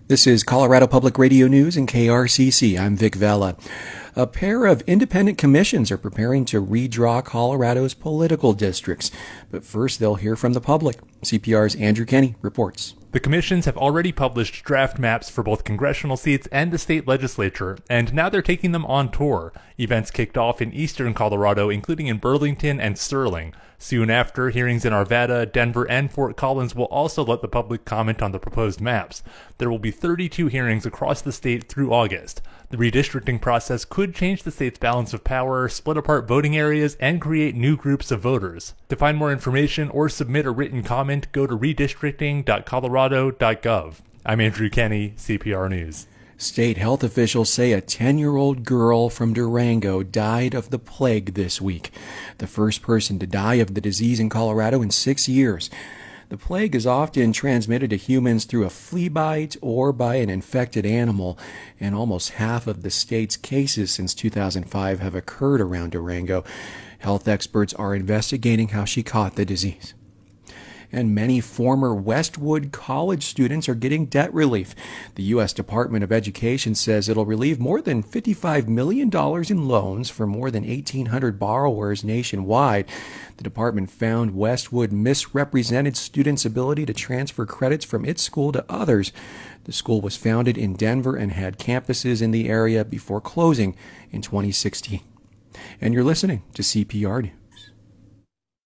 This is Colorado Public Radio News and KRCC. I'm Vic Vela. A pair of independent commissions are preparing to redraw Colorado's political districts. But first, they'll hear from the public. CPR's Andrew Kenny reports. The commissions have already published draft maps for both congressional seats and the state legislature, and now they're taking them on tour. Events kicked off in eastern Colorado, including in Burlington and Sterling. Soon after, hearings in Arvada, Denver, and Fort Collins will also let the public comment on the proposed maps. There will be 32 hearings across the state through August. The redistricting process could change the state's balance of power, split apart voting areas, and create new groups of voters. To find more information or submit a written comment, go to redistricting.colorado.gov. I'm Andrew Kenny, CPR News. State health officials say a 10-year-old girl from Durango died of the plague this week, the first person to die of the disease in Colorado in 6 years. The plague is often transmitted to humans through a flea bite or by an infected animal, and almost half of the state's cases since 2005 have occurred around Durango. Health experts are investigating how she caught the disease. And many former Westwood College students are getting debt relief. The U.S. Department of Education says it'll relieve more than $55 million in loans for more than 1,800 borrowers nationwide. The department found Westwood misrepresented students' ability to transfer credits from its school to others. The school was founded in Denver and had campuses in the area before closing in 2016. And you're listening to CPR News.